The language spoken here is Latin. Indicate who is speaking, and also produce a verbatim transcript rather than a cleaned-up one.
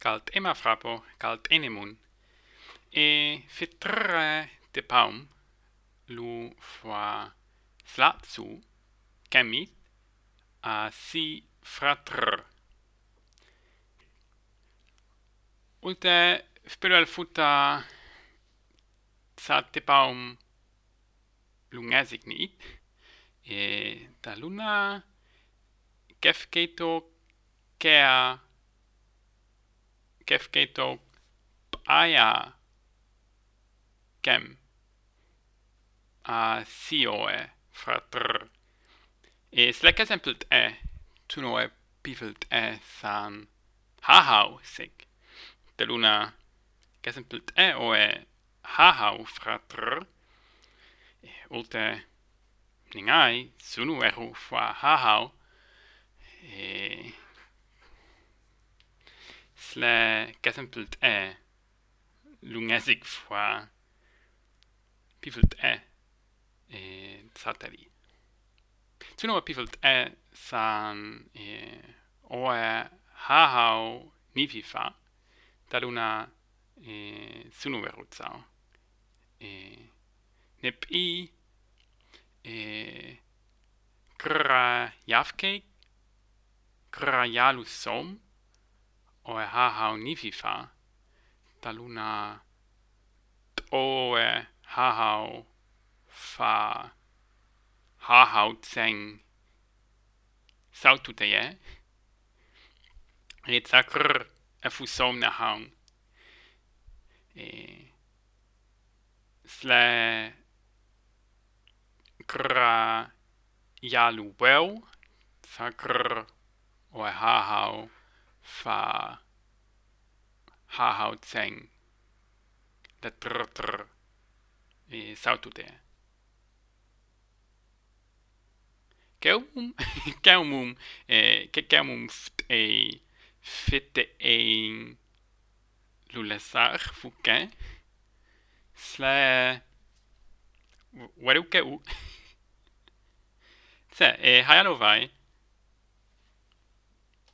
Speaker 1: calt ema frapo, calt enemun, e fitre de paum, lu fois slatsu, chemit, a si fratr. Ulte spero al futa sat de paum lungesig e da luna gefgeto kea gefgeto aya kem a sioe fratr. E slek exempelt e, tuno e pivelt e san hahau sig. De luna exempelt e o e hahau fratr. E ulte ningai sunu eru fa hahau. E sle exempelt e lungesig fa pivelt e e sateli. Tuno pivelt e san e oe hahau nififa, taluna e sunu verutsau. E nep i e kra javke, kra jalu som, oe hahau nififa, taluna oe hahau fa hahau tseng saututeye, et sakr efusom na hang. E sle kra jalu wel, sakr oe hahau fa hahau tseng de tr tr e saututeye. Keumum, keumum, e ke keumum ft e fitte een lulesar fuke, sle weruke u. Se, e haialo vai,